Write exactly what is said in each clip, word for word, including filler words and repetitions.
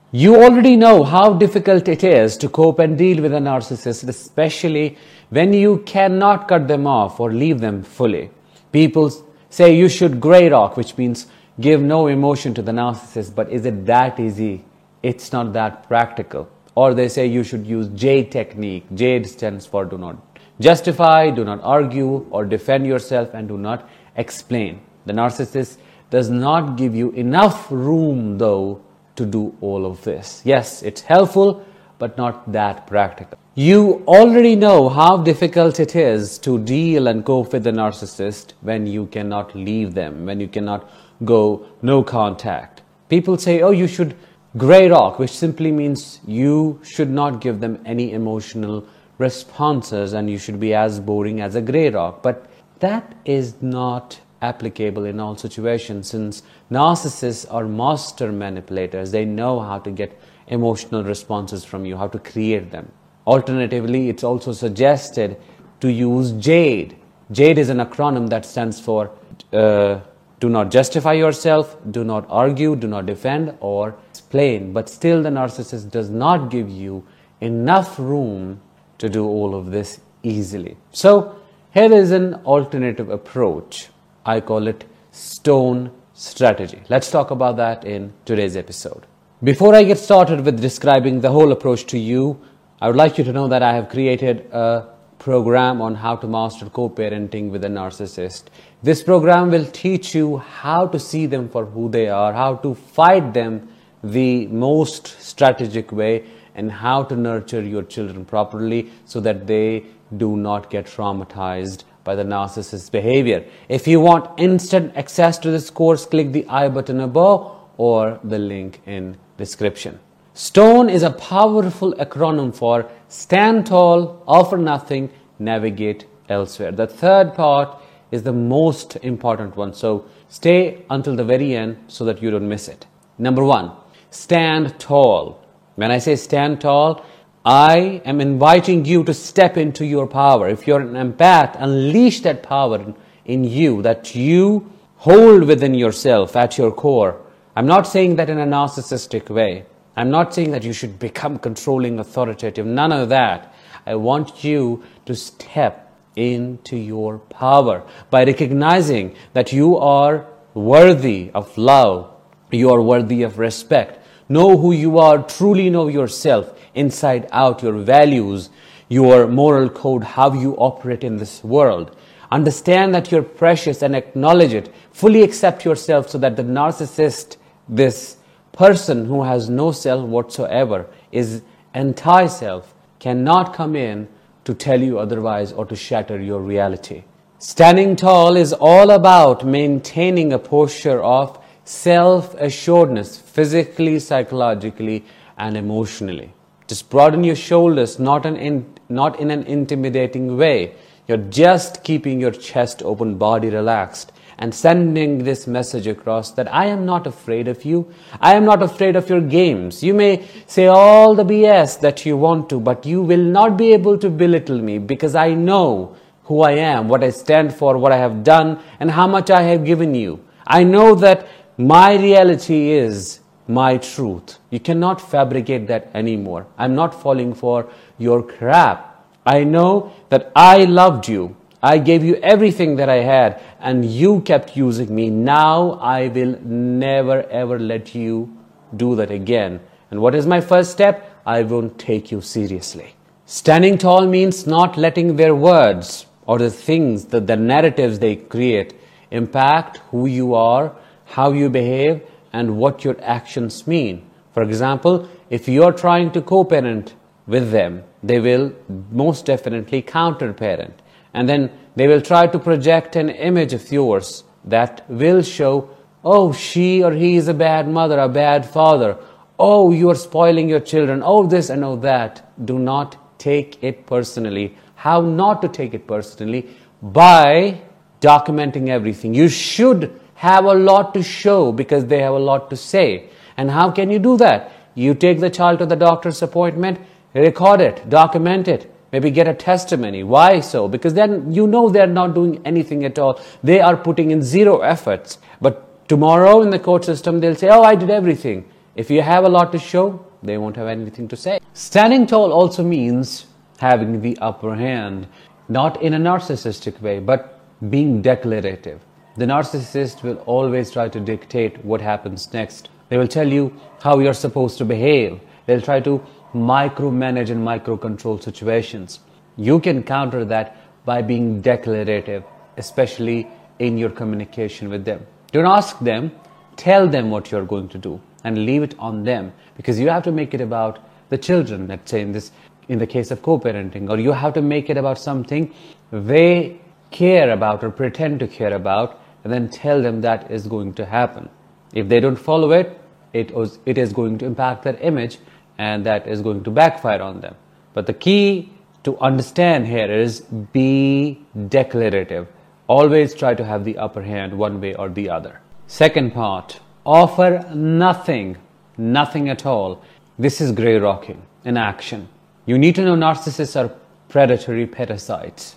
You already know how difficult it is to cope and deal with a narcissist, especially when you cannot cut them off or leave them fully. People say you should grey rock, which means give no emotion to the narcissist, but is it that easy? It's not that practical. Or they say you should use JADE technique. JADE stands for do not justify, do not argue or defend yourself, and do not explain. The narcissist does not give you enough room, though, to do all of this. Yes, it's helpful, but not that practical. You already know how difficult it is to deal and cope with the narcissist when you cannot leave them, when you cannot go no contact. People say, oh, you should grey rock, which simply means you should not give them any emotional responses and you should be as boring as a grey rock. But that is not applicable in all situations, since narcissists are master manipulators. They know how to get emotional responses from you, how to create them. Alternatively, it's also suggested to use JADE. JADE is an acronym that stands for uh, do not justify yourself, do not argue, do not defend or explain. But still the narcissist does not give you enough room to do all of this easily. So here is an alternative approach. I call it STONE strategy. Let's talk about that in today's episode. Before I get started with describing the whole approach to you, I would like you to know that I have created a program on how to master co-parenting with a narcissist. This program will teach you how to see them for who they are, how to fight them the most strategic way, and how to nurture your children properly so that they do not get traumatized by the narcissist's behavior. If you want instant access to this course, click the I button above or the link in description. STONE is a powerful acronym for stand tall, offer nothing, navigate elsewhere. The third part is the most important one, so stay until the very end so that you don't miss it. Number one, stand tall. When I say stand tall, I am inviting you to step into your power. If you're an empath, unleash that power in you that you hold within yourself at your core. I'm not saying that in a narcissistic way. I'm not saying that you should become controlling, authoritative, none of that. I want you to step into your power by recognizing that you are worthy of love. You are worthy of respect. Know who you are, truly know yourself, inside out, your values, your moral code, how you operate in this world. Understand that you're precious and acknowledge it. Fully accept yourself so that the narcissist, this person who has no self whatsoever, is anti-self, cannot come in to tell you otherwise or to shatter your reality. Standing tall is all about maintaining a posture of self-assuredness, physically, psychologically, and emotionally. Just broaden your shoulders, not, an in, not in an intimidating way. You're just keeping your chest open, body relaxed, and sending this message across that I am not afraid of you. I am not afraid of your games. You may say all the B S that you want to, but you will not be able to belittle me because I know who I am, what I stand for, what I have done, and how much I have given you. I know that my reality is my truth. You cannot fabricate that anymore. I'm not falling for your crap. I know that I loved you. I gave you everything that I had and you kept using me. Now I will never ever let you do that again. And what is my first step? I won't take you seriously. Standing tall means not letting their words or the things, the, the narratives they create impact who you are, how you behave, and what your actions mean. For example, if you're trying to co-parent with them, they will most definitely counter-parent. And then they will try to project an image of yours that will show, oh, she or he is a bad mother, a bad father. Oh, you are spoiling your children. Oh, this and oh, that. Do not take it personally. How not to take it personally? By documenting everything. You should have a lot to show because they have a lot to say. And how can you do that? You take the child to the doctor's appointment, record it, document it, maybe get a testimony. Why so? Because then you know they're not doing anything at all. They are putting in zero efforts. But tomorrow in the court system, they'll say, oh, I did everything. If you have a lot to show, they won't have anything to say. Standing tall also means having the upper hand, not in a narcissistic way, but being declarative. The narcissist will always try to dictate what happens next. They will tell you how you're supposed to behave. They'll try to micromanage and micro-control situations. You can counter that by being declarative, especially in your communication with them. Don't ask them, tell them what you're going to do and leave it on them, because you have to make it about the children, let's say in this, in the case of co-parenting, or you have to make it about something they care about or pretend to care about, and then tell them that is going to happen. If they don't follow it, it, was, it is going to impact their image, and that is going to backfire on them. But the key to understand here is be declarative. Always try to have the upper hand one way or the other. Second part, offer nothing, nothing at all. This is grey rocking in action. You need to know narcissists are predatory parasites.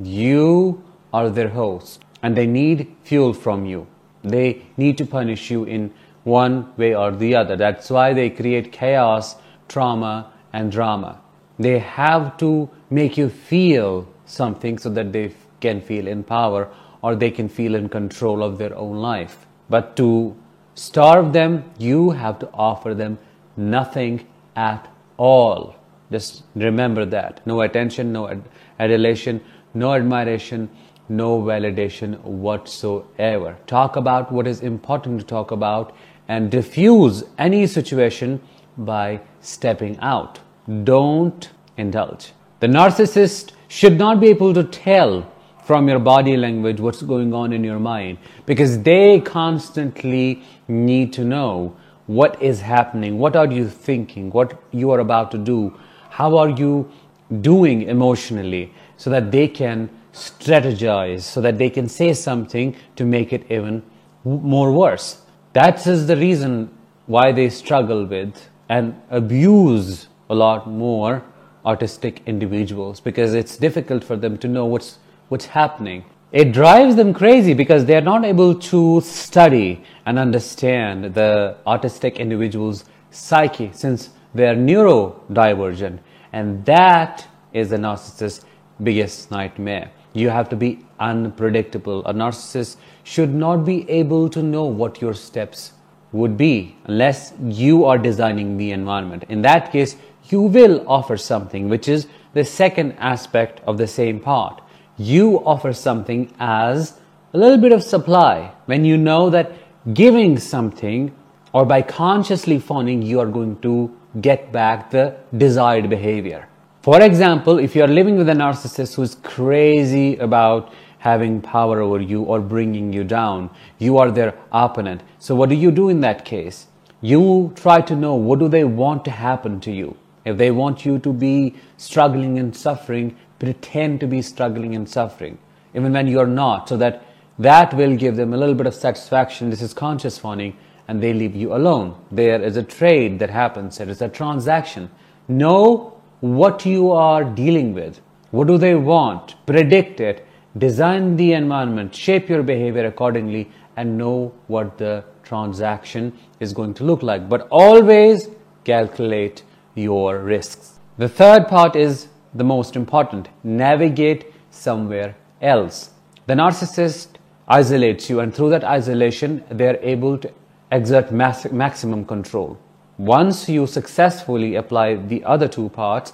You are their host and they need fuel from you. They need to punish you in one way or the other. That's why they create chaos, trauma and drama. They have to make you feel something so that they can feel in power or they can feel in control of their own life. But to starve them, you have to offer them nothing at all. Just remember that. No attention, no ad- adulation, no admiration, no validation whatsoever. Talk about what is important to talk about and diffuse any situation by stepping out. Don't indulge. The narcissist should not be able to tell from your body language what's going on in your mind, because they constantly need to know what is happening, what are you thinking, what you are about to do, how are you doing emotionally, so that they can strategize, so that they can say something to make it even more worse. That is the reason why they struggle with and abuse a lot more autistic individuals, because it's difficult for them to know what's what's happening. It drives them crazy because they're not able to study and understand the autistic individual's psyche, since they're neurodivergent, and that is the narcissist's biggest nightmare. You have to be unpredictable. A narcissist should not be able to know what your steps would be unless you are designing the environment. In that case, you will offer something, which is the second aspect of the same part. You offer something as a little bit of supply when you know that giving something or by consciously fawning, you are going to get back the desired behavior. For example, if you are living with a narcissist who is crazy about having power over you or bringing you down, you are their opponent. So what do you do in that case? You try to know what do they want to happen to you. If they want you to be struggling and suffering, pretend to be struggling and suffering, even when you're not, so that that will give them a little bit of satisfaction. This is conscious fawning, and they leave you alone. There is a trade that happens. There is a transaction. Know what you are dealing with. What do they want? Predict it. Design the environment. Shape your behavior accordingly and know what the transaction is going to look like. But always calculate your risks. The third part is the most important. Navigate somewhere else. The narcissist isolates you, and through that isolation, they are able to exert mass- maximum control. Once you successfully apply the other two parts,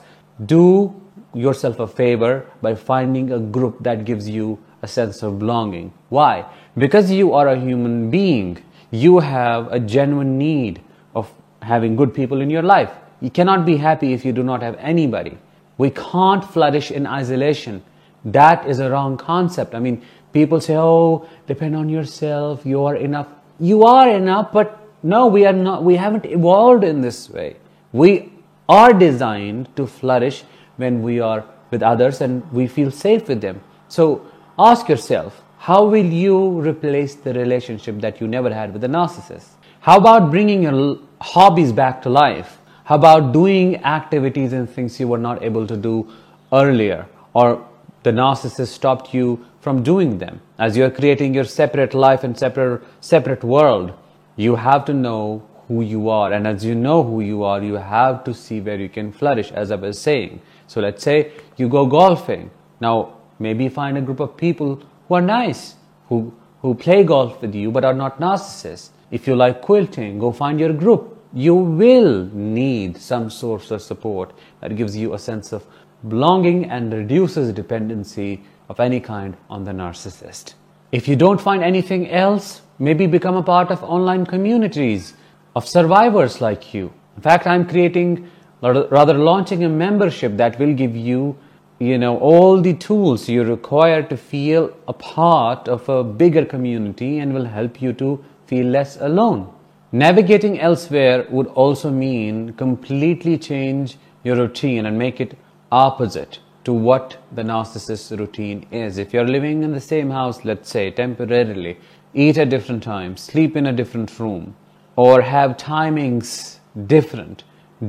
do yourself a favor by finding a group that gives you a sense of belonging. Why? Because you are a human being. You have a genuine need of having good people in your life. You cannot be happy if you do not have anybody. We can't flourish in isolation. That is a wrong concept. I mean, people say, oh, depend on yourself, you are enough. You are enough, but no, we are not. We haven't evolved in this way. We are designed to flourish when we are with others and we feel safe with them. So ask yourself, how will you replace the relationship that you never had with a narcissist? How about bringing your hobbies back to life? How about doing activities and things you were not able to do earlier, or the narcissist stopped you from doing them? As you are creating your separate life and separate separate world, you have to know who you are. And as you know who you are, you have to see where you can flourish, as I was saying. So let's say you go golfing. Now, maybe find a group of people who are nice, who, who play golf with you but are not narcissists. If you like quilting, go find your group. You will need some source of support that gives you a sense of belonging and reduces dependency of any kind on the narcissist. If you don't find anything else, maybe become a part of online communities of survivors like you. In fact, I'm creating, rather launching a membership that will give you, you know, all the tools you require to feel a part of a bigger community and will help you to feel less alone. Navigating elsewhere would also mean completely change your routine and make it opposite to what the narcissist's routine is. If you're living in the same house, let's say, temporarily, eat at different times, sleep in a different room, or have timings different,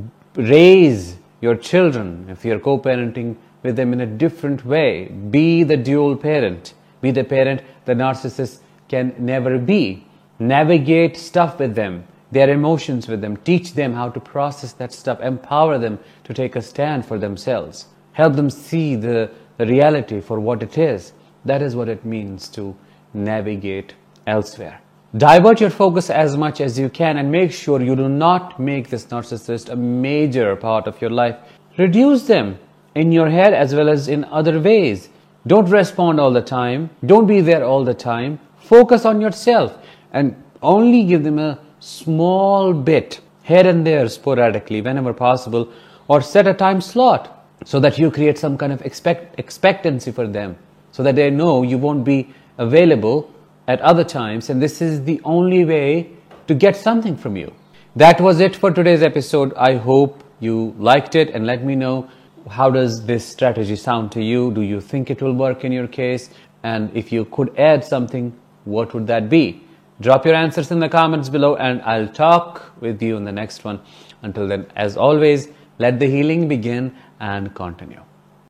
raise your children, if you're co-parenting with them, in a different way. Be the dual parent. Be the parent the narcissist can never be. Navigate stuff with them, their emotions with them. Teach them how to process that stuff. Empower them to take a stand for themselves. Help them see the, the reality for what it is. That is what it means to navigate elsewhere. Divert your focus as much as you can and make sure you do not make this narcissist a major part of your life. Reduce them in your head as well as in other ways. Don't respond all the time. Don't be there all the time. Focus on yourself and only give them a small bit here and there sporadically whenever possible, or set a time slot so that you create some kind of expect, expectancy for them, so that they know you won't be available at other times, and this is the only way to get something from you. That was it for today's episode. I hope you liked it, and let me know, how does this strategy sound to you? Do you think it will work in your case? And if you could add something, what would that be? Drop your answers in the comments below and I'll talk with you in the next one. Until then, as always, let the healing begin and continue.